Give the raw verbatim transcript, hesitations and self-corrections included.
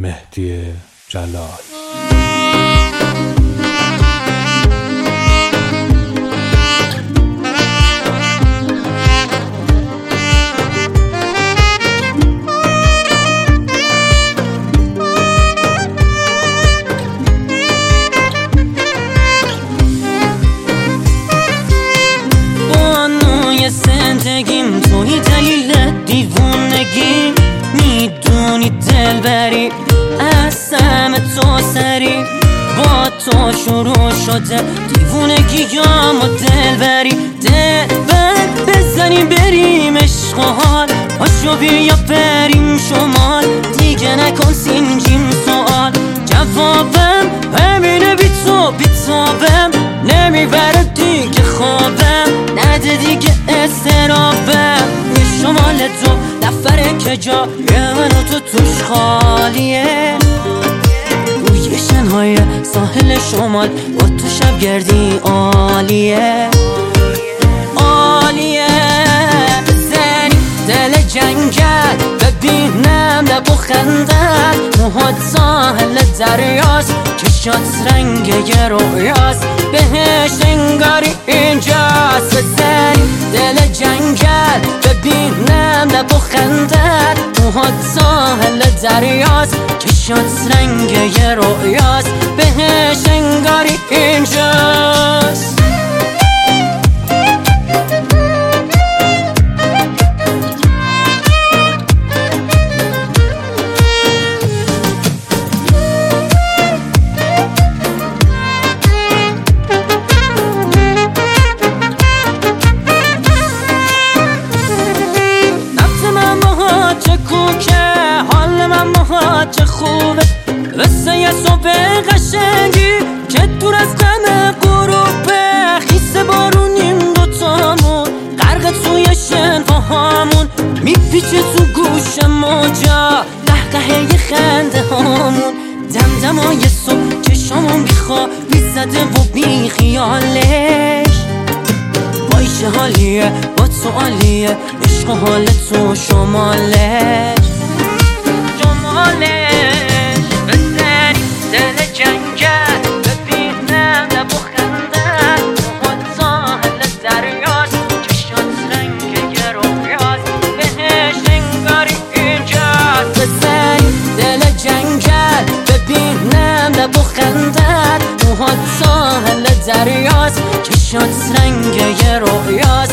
مهدی جلال. زندگیم توی دلیل دیوونگی، میدونی دلبری از سم تو سری، با تو شروع شده دیوونگیام و دلبری. دلبر بزنیم بریم عشق و حال، پاشو بیا بریم شمال، دیگه نکن سینجیم سوال. جوابم همینه، بی تو بیتابم، نمیبره دیگه خوابم، نده دیگه استرابم. یه شمال تو دفتره که جای من و تو توش خالیه، روی شنهای ساحل شمال با تو شب گردی عالیه عالیه. بزنی دل جنگل ببینم لب و خندت، موهات ساحل دریاست، چشات رنگ یه رویاست، بهش انگاری اینجاست. بزنی دل جنگل ببینم لب و خندت، موهات ساحل دریاست، چشات رنگ یه رویاست، بهش انگاری اینجاست. حال من باهات چه خوبه، قصه یه صبح قشنگی که دور از غم غروبه. خیس بارونیم دوتامون، غرق توی شنفاهامون، میپیچه تو گوش موجا قهقه یه خنده هامون. دمدمای صبح چشامون بیخوابی زده و بی خیالش، وای چه حالیه با تو عالیه، عشق و حال تو شمالش شمالش. بزنی دل جنگل ببینم لب و خندت، موهات ساحل دریاست، چشات رنگ یه رویاست، بهش انگاری اینجاست. بزنی دل جنگل ببینم لب و خندت، موهات ساحل دریاست، چشات رنگ یه رویاست،